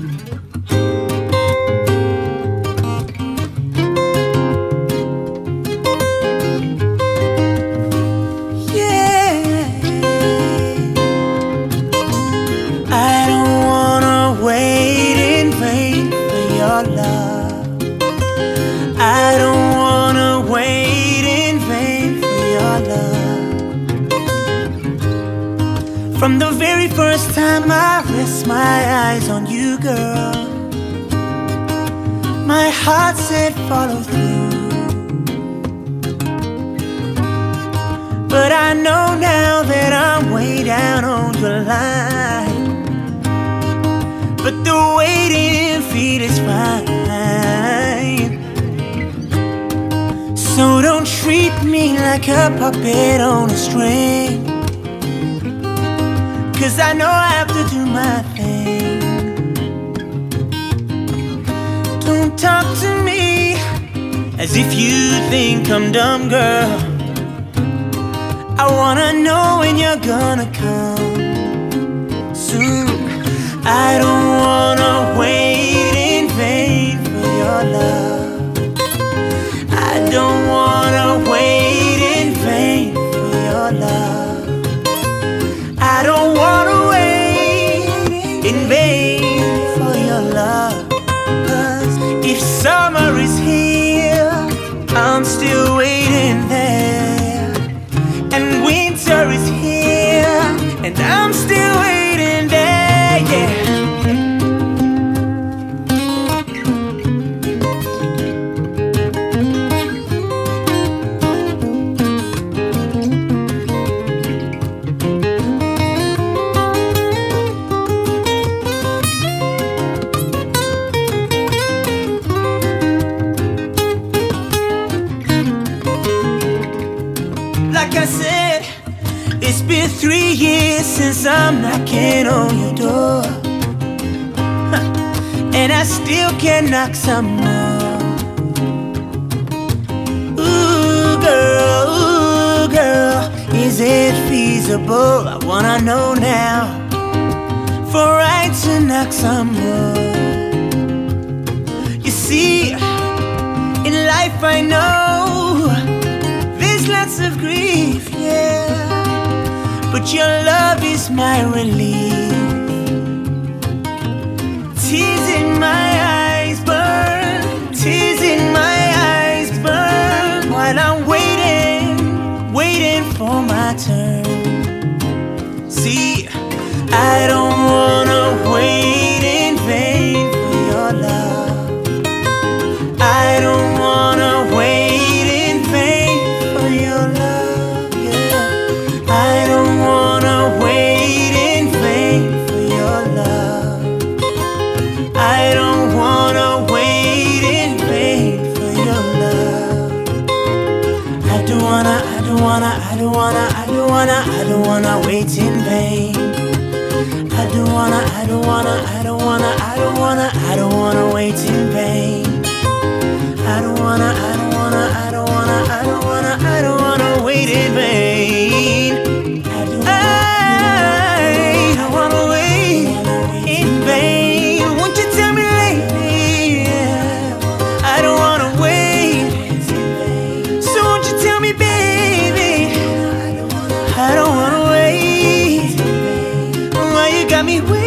I don't wanna wait in vain for your love. I don't wanna wait in vain for your love. From the very first time I rest my eyes on you, girl, my heart said follow through. But I know now that I'm way down on your line. But the waiting feet is fine. So don't treat me like a puppet on a string, 'cause I know I have to do my thing. Don't talk to me as if you think I'm dumb, girl. I wanna know when you're gonna come soon. I don't wanna wait in vain for your love. I don't wanna wait in vain for your love. I don't wanna wait in vain for your love. 'Cause if summer is here, I'm still waiting there. And winter is here, and I'm still waiting there, yeah. Like I said, it's been 3 years since I'm knocking on your door, and I still can knock some more. Ooh, girl, is it feasible? I wanna know now, for I to knock some more. You see, in life I know there's lots of grief, yeah, but your love is my relief. Tears in my eyes burn, tears in my eyes burn, while I'm waiting for my turn. See, I don't wanna wait in vain for your love. I don't wanna wait in vain for your love, yeah. I don't wanna wait in vain for your love. I don't wanna wait in vain for your love. I don't wanna wait in vain. I don't wanna wait in vain. I don't wanna wait in vain. I don't wanna wait in vain. Won't you tell me lately? I don't wanna wait. So won't you tell me, baby? I don't wanna wait. Why you got me waiting?